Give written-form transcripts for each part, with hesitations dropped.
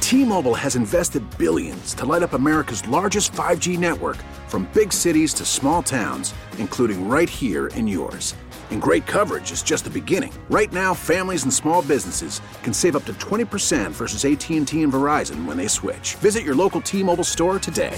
T-Mobile has invested billions to light up America's largest 5G network, from big cities to small towns, including right here in yours. And great coverage is just the beginning. Right now, families and small businesses can save up to 20% versus AT&T and Verizon when they switch. Visit your local T-Mobile store today.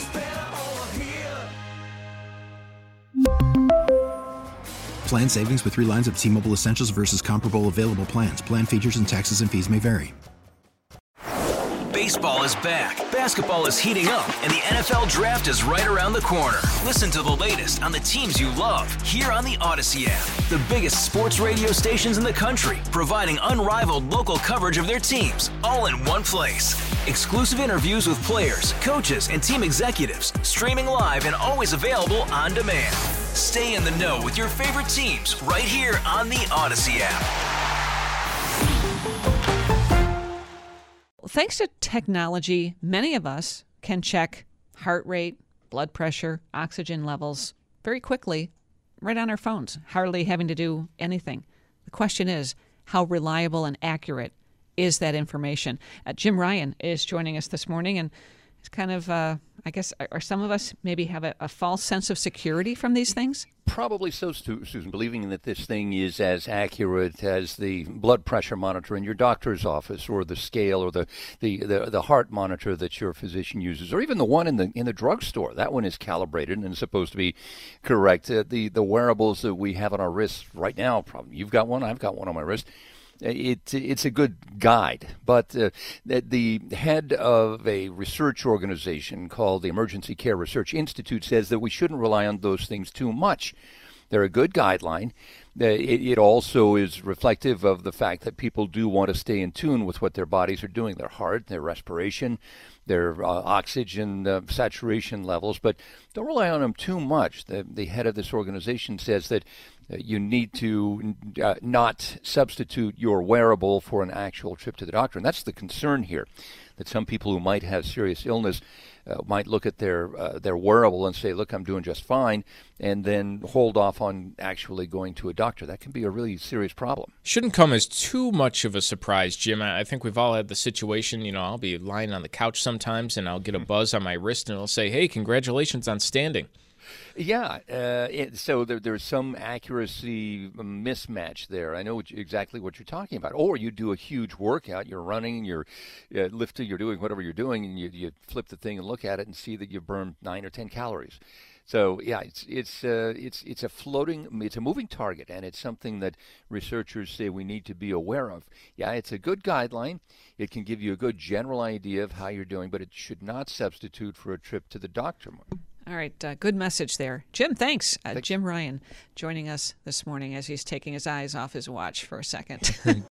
Plan savings with 3 lines of T-Mobile Essentials versus comparable available plans. Plan features and taxes and fees may vary. Baseball is back, basketball is heating up, and the NFL Draft is right around the corner. Listen to the latest on the teams you love here on the Odyssey app. The biggest sports radio stations in the country, providing unrivaled local coverage of their teams, all in one place. Exclusive interviews with players, coaches, and team executives, streaming live and always available on demand. Stay in the know with your favorite teams right here on the Odyssey app. Thanks to technology, many of us can check heart rate, blood pressure, oxygen levels very quickly right on our phones, hardly having to do anything. The question is, how reliable and accurate is that information? Jim Ryan is joining us this morning, and it's kind of, I guess, are some of us maybe have a false sense of security from these things? Probably so, Susan, believing that this thing is as accurate as the blood pressure monitor in your doctor's office, or the scale, or the heart monitor that your physician uses, or even the one in the drugstore. That one is calibrated and is supposed to be correct. The wearables that we have on our wrists right now, probably you've got one, I've got one on my wrist. It's a good guide, but the head of a research organization called the Emergency Care Research Institute says that we shouldn't rely on those things too much. They're a good guideline. It also is reflective of the fact that people do want to stay in tune with what their bodies are doing, their heart, their respiration, their oxygen saturation levels, but don't rely on them too much. The head of this organization says that you need to not substitute your wearable for an actual trip to the doctor. And that's the concern here, that some people who might have serious illness might look at their wearable and say, look, I'm doing just fine, and then hold off on actually going to a doctor. That can be a really serious problem. Shouldn't come as too much of a surprise, Jim. I think we've all had the situation, I'll be lying on the couch sometimes and I'll get a buzz on my wrist and it'll say, hey, congratulations on standing. Yeah, so there's some accuracy mismatch there. I know exactly what you're talking about. Or you do a huge workout, you're running, you're lifting, you're doing whatever you're doing, and you flip the thing and look at it and see that you burned 9 or 10 calories. So yeah, it's a moving target, and it's something that researchers say we need to be aware of. Yeah, it's a good guideline. It can give you a good general idea of how you're doing, but it should not substitute for a trip to the doctor. All right, good message there. Jim, thanks. Jim Ryan joining us this morning as he's taking his eyes off his watch for a second.